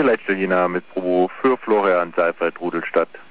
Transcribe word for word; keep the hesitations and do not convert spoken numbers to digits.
Hier Leitstelle Jena mit Probo für Florian Seifert, Rudelstadt.